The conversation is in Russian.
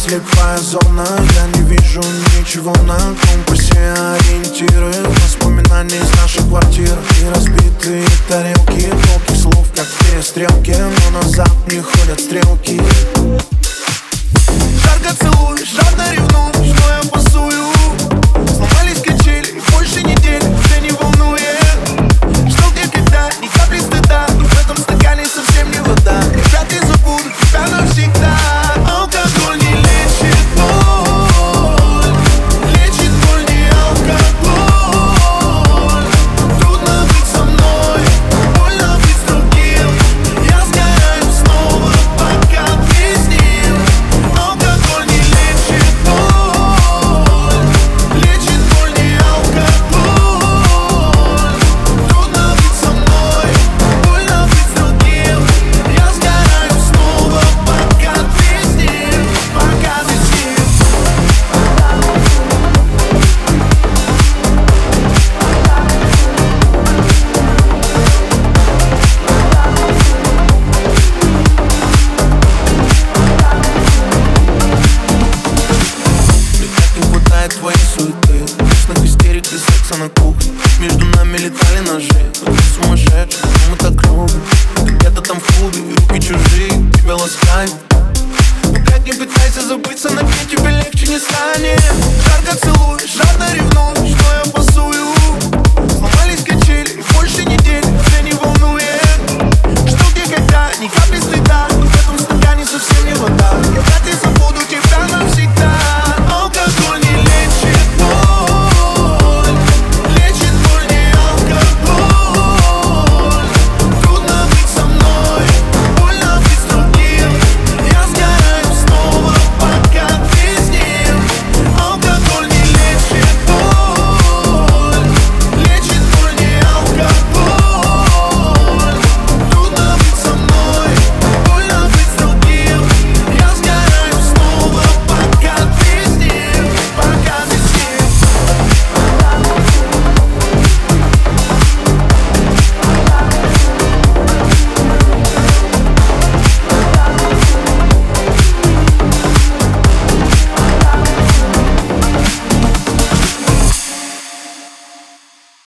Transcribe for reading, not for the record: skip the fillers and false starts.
слепая зона, я не вижу ничего на компасе. Ориентиры, воспоминания из нашей квартиры и разбитые тарелки, толки слов, как перестрелки, но назад не ходят стрелки. Жарко целуешь, жадно ревнуешь, но я пасую. Сломались качели, и больше недели уже не волнует. Что, где, когда, ни капли стыда, и в этом стакане совсем не вода. Вряд ли забуду тебя навсегда. Алкоголь не лечит боль, лечит боль не алкоголь. Трудно быть со мной, больно быть с другим. Я сгораю снова, пока ты с ним. Алкоголь не лечит боль, лечит боль не алкоголь. Трудно быть со мной, больно быть с другим. Я сгораю снова, пока ты с ним, пока ты с ним. Мне так не хватает твоей суеты, ночных истерик и секса на кухне. Между нами летали ножи, но ты сумасшедший, мы так любим. Ты где-то там в клубе, и руки чужие тебя ласкают. Ну как не пытайся забыться, на дне тебе легче не станет. Жарко целуешь, жадно ревнуешь, что я пасую.